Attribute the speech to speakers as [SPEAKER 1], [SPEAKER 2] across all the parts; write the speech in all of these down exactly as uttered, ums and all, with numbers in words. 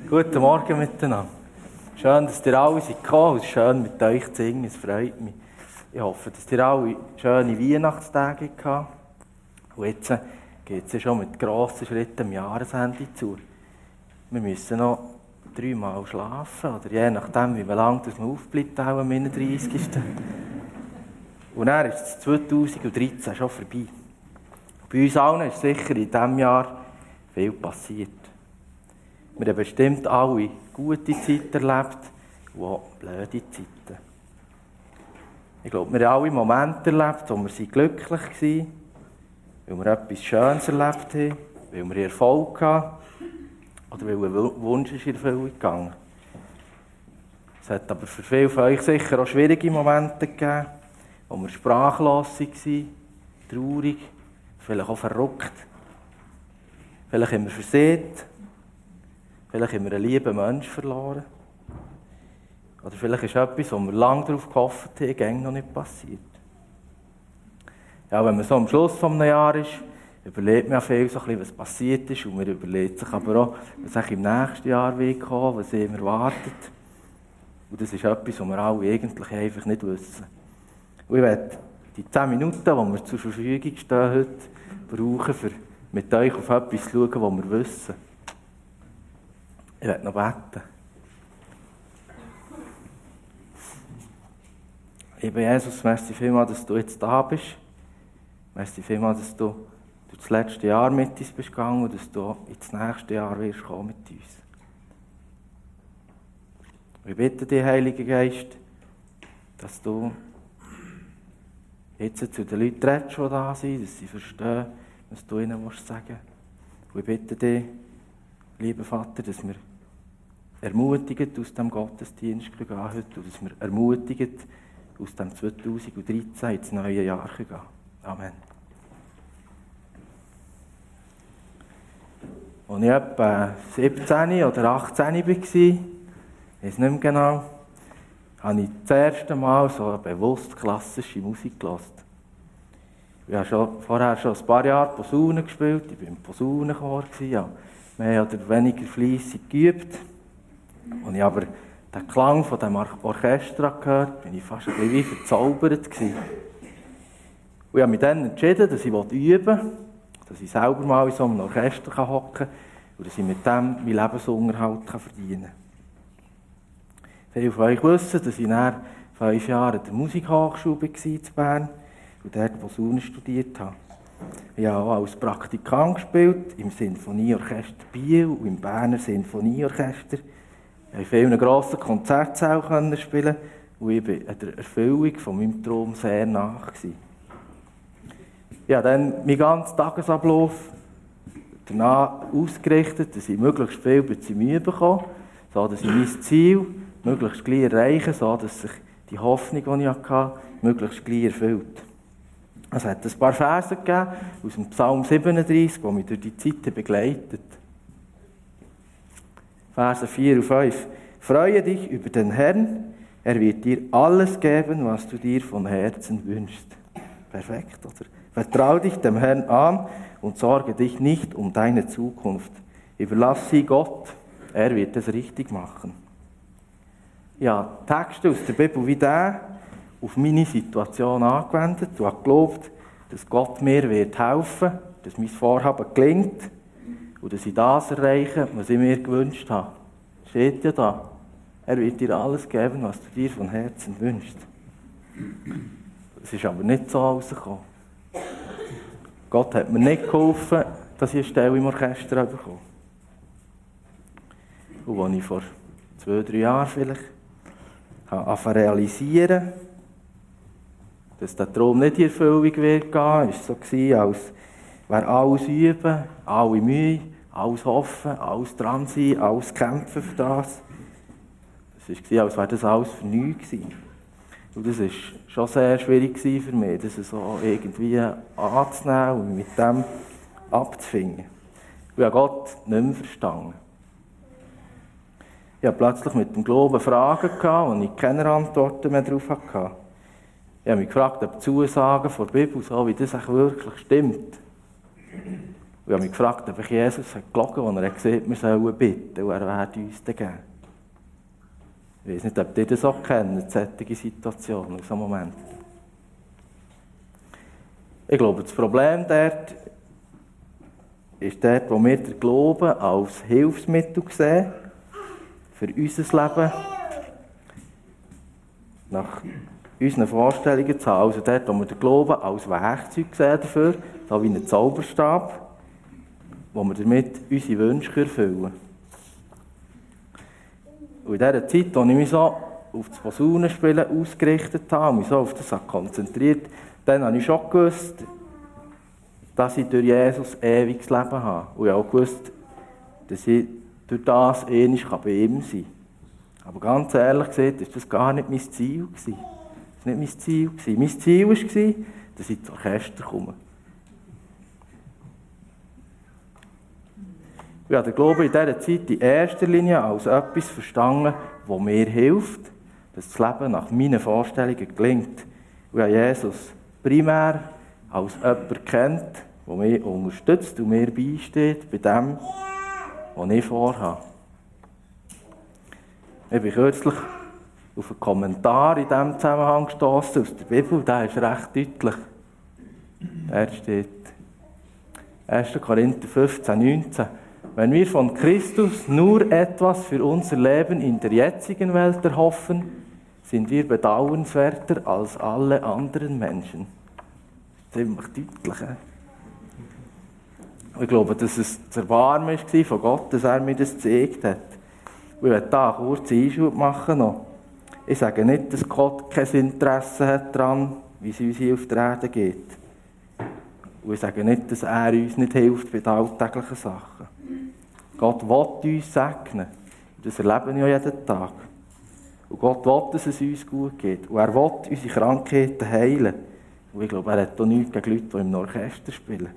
[SPEAKER 1] Guten Morgen miteinander. Schön, dass ihr alle seid gekommen. Es ist schön, mit euch zu singen. Es freut mich. Ich hoffe, dass ihr alle schöne Weihnachtstage hattet. Und jetzt geht es schon mit grossen Schritten am Jahresende zu. Wir müssen noch dreimal schlafen, oder je nachdem, wie lange man aufbleibt, auch am einunddreißigsten Und dann ist es zweitausenddreizehn schon vorbei. Und bei uns allen ist sicher in diesem Jahr viel passiert. Wir haben bestimmt alle gute Zeiten erlebt und auch blöde Zeiten. Ich glaube, wir haben alle Momente erlebt, wo wir glücklich waren, weil wir etwas Schönes erlebt haben, weil wir Erfolg hatten oder weil ein Wunsch in Erfüllung gegangen. Es hat aber für viele von euch sicher auch schwierige Momente gegeben, wo wir sprachlos waren, traurig, vielleicht auch verrückt. Vielleicht haben wir versagt. Vielleicht haben wir einen lieben Menschen verloren. Oder vielleicht ist etwas, wo wir lange darauf gehofft haben, gäng noch nicht passiert. Ja, wenn man so am Schluss eines Jahres ist, überlegt man ja viel, so ein bisschen, was passiert ist. Und man überlegt sich aber auch, was im nächsten Jahr wird kommen, was ihm erwartet. Und das ist etwas, was wir alle eigentlich einfach nicht wissen. Und ich werde die zehn Minuten, die wir zur Verfügung stehen heute, brauchen, um mit euch auf etwas zu schauen, was wir wissen. Ich werde noch beten. Lieber Jesus, merci vielmals, dass du jetzt da bist. Merci vielmals, dass du durch das letzte Jahr mit uns bist gegangen und dass du ins nächste Jahr wirst kommen mit uns. Ich bitte dich, Heiliger Geist, dass du jetzt zu den Leuten redest, die da sind, dass sie verstehen, was du ihnen sagen willst. Und ich bitte dich, lieber Vater, dass wir ermutigt aus dem Gottesdienst gehen heute und dass wir ermutigt aus dem zweitausenddreizehn ins neue Jahr gehen. Amen. Als ich etwa siebzehn oder achtzehn war, ich weiß nicht mehr genau, habe ich das erste Mal so eine bewusst klassische Musik gehört. Ich habe schon, vorher schon ein paar Jahre Posaune gespielt, ich war im Posaunenchor, habe mehr oder weniger fleissig geübt. Als ich aber den Klang von diesem Orchester gehört, bin ich fast ein bisschen wie verzaubert gewesen. Und ich habe mich dann entschieden, dass ich üben will, dass ich selber mal in so einem Orchester hocken kann und dass ich mit dem meinen Lebensunterhalt verdienen kann. Viele von euch wissen, dass ich nach fünf Jahren an der Musikhochschule war in Bern und dort Posaune studiert habe. Ich habe auch als Praktikant gespielt, im Sinfonieorchester Biel und im Berner Sinfonieorchester. Ich konnte in vielen grossen Konzertsälen spielen und ich war der Erfüllung von meinem Traum sehr nach. Ich habe dann meinen ganzen Tagesablauf danach ausgerichtet, dass ich möglichst viel bei Mühe bekomme, sodass ich mein Ziel möglichst gleich erreiche, sodass sich die Hoffnung, die ich hatte, möglichst gleich erfüllt. Es hat ein paar Verse gegeben aus dem Psalm siebenunddreißig, die mich durch die Zeit begleitet. Verse vier und fünf. Freue dich über den Herrn, er wird dir alles geben, was du dir von Herzen wünschst. Perfekt, oder? Vertraue dich dem Herrn an und sorge dich nicht um deine Zukunft. Überlass sie Gott, er wird es richtig machen. Ja, Texte aus der Bibel wie der auf meine Situation angewendet und habe geglaubt, dass Gott mir wird helfen wird, dass mein Vorhaben gelingt und dass ich das erreiche, was ich mir gewünscht habe. Steht ja da. Er wird dir alles geben, was du dir von Herzen wünschst. Es ist aber nicht so rausgekommen. Gott hat mir nicht geholfen, dass ich eine Stelle im Orchester bekomme. Und als ich vor zwei, drei Jahren vielleicht angefangen zu realisieren, dass der Traum nicht in Erfüllung wird gehen, war es so, als wäre alles üben, alle Mühe, alles hoffen, alles dran sein, alles kämpfen für das. Es war, als wäre das alles für nichts gewesen. Und das war schon sehr schwierig für mich, das so irgendwie anzunehmen und mit dem abzufinden. Ich habe Gott nicht mehr verstanden. Ich hatte plötzlich mit dem Glauben Fragen gehabt, und ich keine Antworten mehr darauf hatte. Ich habe mich gefragt, ob die Zusagen der Bibel, so wie das wirklich stimmt. ich habe mich gefragt, ob ich Jesus hat gelogen, als er gesagt hat, wir sollen bitten, und er werde uns dann geben. Ich weiß nicht, ob ihr das auch kennt, solche Situationen, in so einem Moment. Ich glaube, das Problem dort ist dort, wo wir den Glauben als Hilfsmittel sehen, für unser Leben, nach unseren Vorstellungen zu haben. Also dort, wo wir den Glauben als Werkzeug sehen dafür, so wie einen Zauberstab, wo wir damit unsere Wünsche erfüllen können. Und in dieser Zeit, als ich mich so auf das Posaunenspielen ausgerichtet habe und mich so auf das konzentriert, dann habe ich schon gewusst, dass ich durch Jesus ewiges Leben habe. Und ich habe auch gewusst, dass ich durch das einmal bei ihm sein kann. Aber ganz ehrlich gesagt, war das gar nicht mein Ziel. Das war nicht mein Ziel. Mein Ziel war, dass ich ins Orchester komme. Ich habe den Glauben in dieser Zeit in erster Linie als etwas verstanden, das mir hilft, dass das Leben nach meinen Vorstellungen gelingt. Ich habe Jesus primär als jemand kennt, der mich unterstützt und mir beisteht bei dem, was ich vorhabe. Ich bin kürzlich auf einen Kommentar in diesem Zusammenhang gestossen aus der Bibel, der ist recht deutlich. Da steht erster Korinther fünfzehn, neunzehn. Wenn wir von Christus nur etwas für unser Leben in der jetzigen Welt erhoffen, sind wir bedauernswerter als alle anderen Menschen. Ziemlich deutlich. He? Ich glaube, dass es das Erbarmen war von Gott, dass er mir das gezeigt hat. Ich will da einen kurzen Einschub machen noch. Ich sage nicht, dass Gott kein Interesse hat daran, wie es uns hier auf der Erde geht. Und ich sage nicht, dass er uns nicht hilft bei den alltäglichen Sachen. Gott will uns segnen. Das erleben wir ja jeden Tag. Und Gott will, dass es uns gut geht. Und er will unsere Krankheiten heilen. Und ich glaube, er hat auch nichts gegen Leute, die im Orchester spielen.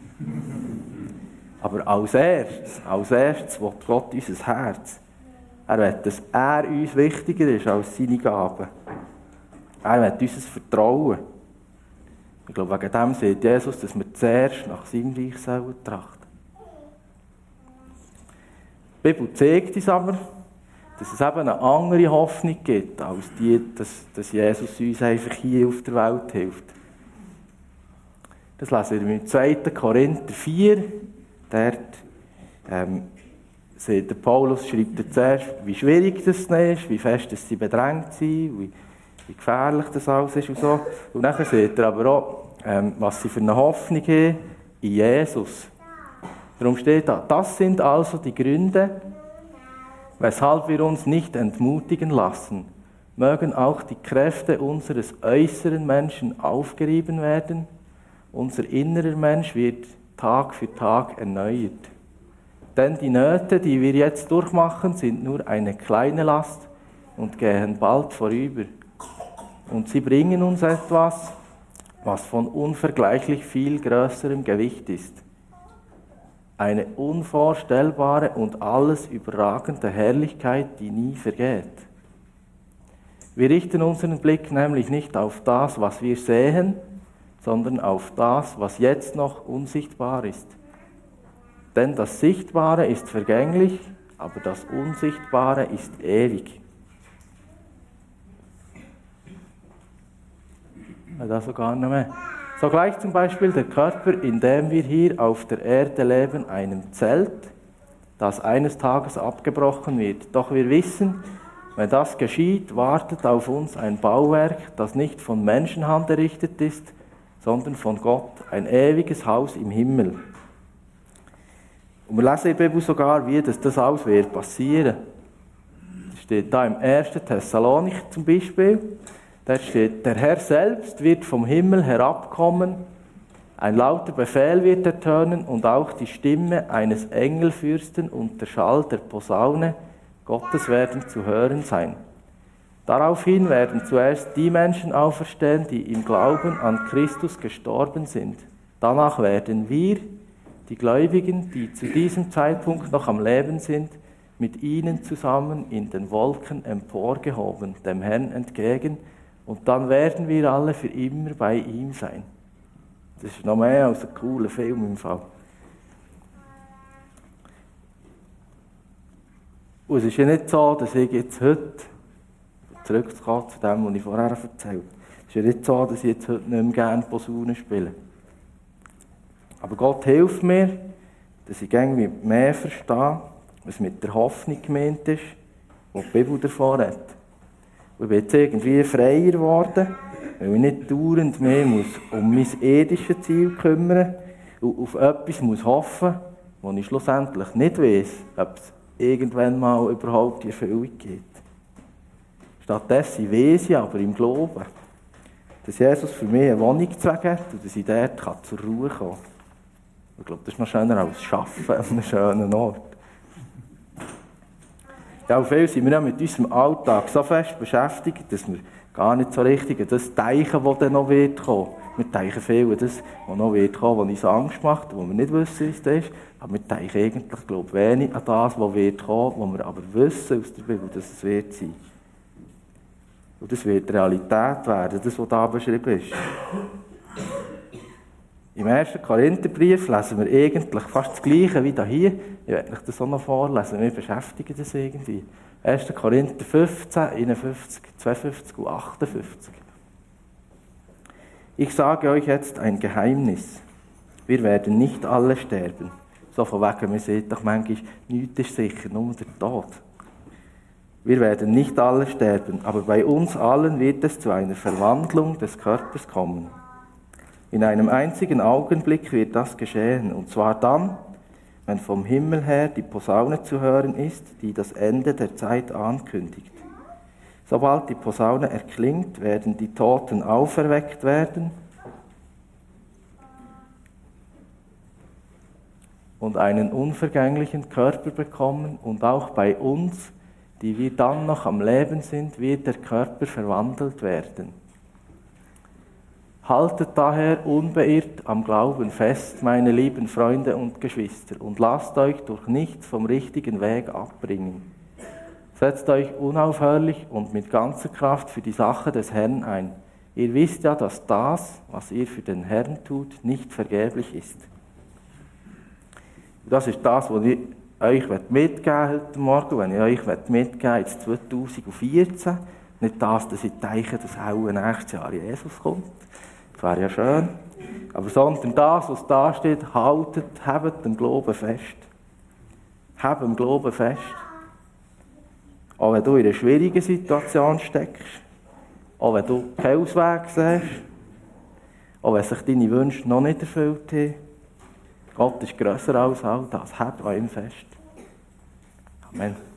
[SPEAKER 1] Aber als erstes, als erstes will Gott unser Herz. Er will, dass er uns wichtiger ist als seine Gaben. Er will unser Vertrauen. Ich glaube, wegen dem sagt Jesus, dass wir zuerst nach seinem Reich sollen trachten. Die Bibel zeigt uns aber, dass es eben eine andere Hoffnung gibt, als die, dass, dass Jesus uns einfach hier auf der Welt hilft. Das lesen wir im zweiten Korinther vier. Dort ähm, sieht der Paulus, schreibt er zuerst, wie schwierig das ist, wie fest dass sie bedrängt sind, wie, wie gefährlich das alles ist und so. Und dann sieht er aber auch, ähm, was sie für eine Hoffnung haben in Jesus. Darum steht da, das sind also die Gründe, weshalb wir uns nicht entmutigen lassen. Mögen auch die Kräfte unseres äußeren Menschen aufgerieben werden. Unser innerer Mensch wird Tag für Tag erneuert. Denn die Nöte, die wir jetzt durchmachen, sind nur eine kleine Last und gehen bald vorüber. Und sie bringen uns etwas, was von unvergleichlich viel größerem Gewicht ist. Eine unvorstellbare und alles überragende Herrlichkeit, die nie vergeht. Wir richten unseren Blick nämlich nicht auf das, was wir sehen, sondern auf das, was jetzt noch unsichtbar ist. Denn das Sichtbare ist vergänglich, aber das Unsichtbare ist ewig. Also gar nicht mehr. So gleich zum Beispiel der Körper, in dem wir hier auf der Erde leben, einem Zelt, das eines Tages abgebrochen wird. Doch wir wissen, wenn das geschieht, wartet auf uns ein Bauwerk, das nicht von Menschenhand errichtet ist, sondern von Gott, ein ewiges Haus im Himmel. Und wir lesen in der Bibel sogar, wie das, das alles wird passieren. Das steht da im ersten Thessalonich zum Beispiel. Da steht, der Herr selbst wird vom Himmel herabkommen, ein lauter Befehl wird ertönen und auch die Stimme eines Engelfürsten und der Schall der Posaune Gottes werden zu hören sein. Daraufhin werden zuerst die Menschen auferstehen, die im Glauben an Christus gestorben sind. Danach werden wir, die Gläubigen, die zu diesem Zeitpunkt noch am Leben sind, mit ihnen zusammen in den Wolken emporgehoben, dem Herrn entgegen, und dann werden wir alle für immer bei ihm sein. Das ist noch mehr als ein cooler Film im Fall. Und es ist ja nicht so, dass ich jetzt heute, zurückzukommen zu dem, was ich vorher erzählt habe, es ist ja nicht so, dass ich jetzt heute nicht mehr gerne Posaune spiele. Aber Gott hilft mir, dass ich irgendwie mehr verstehe, was mit der Hoffnung gemeint ist, die die Bibel davon hat. Und ich bin jetzt irgendwie freier geworden, weil ich nicht dauernd mehr muss um mein irdisches Ziel kümmern und auf etwas muss hoffen, wo ich schlussendlich nicht weiss, ob es irgendwann mal überhaupt in Erfüllung geht. Stattdessen weiss ich aber im Glauben, dass Jesus für mich eine Wohnung hat und dass ich dort zur Ruhe kommen kann. Ich glaube, das ist noch schöner als Arbeiten an einem schönen Ort. Ja, und viel sind wir mit unserem Alltag so fest beschäftigt, dass wir gar nicht so richtig an das denken, was dann noch wird kommen. Wir denken viel an das, was noch wird kommen, was uns Angst macht, wo wir nicht wissen, wie es ist. Aber wir denken eigentlich, glaube ich, wenig an das, was wird kommen, was wir aber wissen aus der Bibel, dass es wird sein. Und das wird Realität werden, das, was da beschrieben ist. Im ersten Korintherbrief lesen wir eigentlich fast das Gleiche wie hier. Ich werde euch das auch noch vorlesen, wir beschäftigen das irgendwie. erster Korinther fünfzehn, einundfünfzig, zweiundfünfzig und achtundfünfzig. Ich sage euch jetzt ein Geheimnis. Wir werden nicht alle sterben. So von wegen, man sieht doch manchmal, nichts ist sicher, nur der Tod. Wir werden nicht alle sterben, aber bei uns allen wird es zu einer Verwandlung des Körpers kommen. In einem einzigen Augenblick wird das geschehen, und zwar dann, wenn vom Himmel her die Posaune zu hören ist, die das Ende der Zeit ankündigt. Sobald die Posaune erklingt, werden die Toten auferweckt werden und einen unvergänglichen Körper bekommen, und auch bei uns, die wir dann noch am Leben sind, wird der Körper verwandelt werden. Haltet daher unbeirrt am Glauben fest, meine lieben Freunde und Geschwister, und lasst euch durch nichts vom richtigen Weg abbringen. Setzt euch unaufhörlich und mit ganzer Kraft für die Sache des Herrn ein. Ihr wisst ja, dass das, was ihr für den Herrn tut, nicht vergeblich ist. Das ist das, was ich euch mitgeben heute Morgen, wenn ich euch mitgeben ins zweitausendvierzehn. Nicht das, dass ich denke, dass auch nächstes Jahr Jesus kommt. Das wäre ja schön. Aber sondern das, was da steht, haltet, habt dem Glauben fest. Habt dem Glauben fest. Auch wenn du in einer schwierigen Situation steckst, auch wenn du keinen Ausweg siehst, auch wenn sich deine Wünsche noch nicht erfüllt haben, Gott ist grösser als all das. Habt an ihm fest. Amen.